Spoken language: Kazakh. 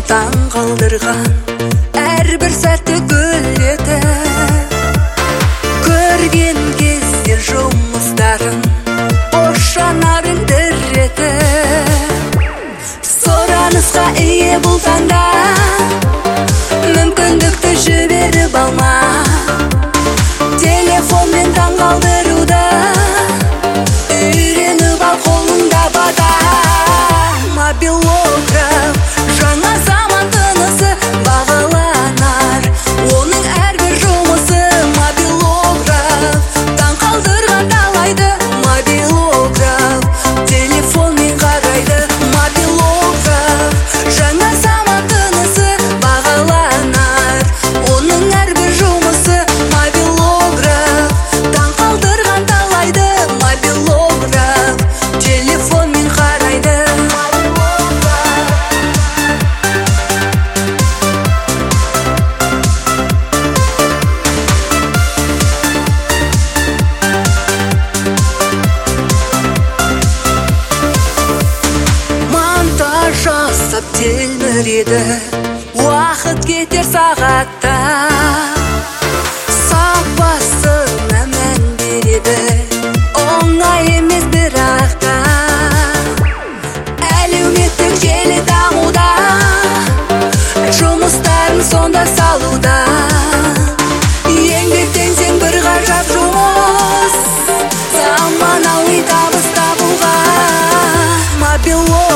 таң қалдырған әрбір сәтті гүлдетіп, көрген кезде жұмыстарын қос жанарың дірретіп, сұранысқа ие бұл таңда мүмкіндікті жіберіп алма, телефонмен таң қалдыруды үйреніп ал, қолыңда бата. Мобилограф жаңа заман тынысы бағаланар, оның әрбір жұмысы. Мобилограф таң қалдырған талайды, мобилограф телефонмен қарайды. Мобилограф жаңа заман тынысы бағаланар, оның әрбір жұмысы. Мобилограф таң қалдырған талайды, мобилограф телефонмен қарайды. Жасап телміреді, уақыт кетер сағатта, сапасына мән береді, оңай емес бірақ та. Әлеуметтік желі дамуда, жұмыстарын сонда салуда, еңбектенсең бір ғажап жұмыс, заманауи табыс табуға. Мобилограф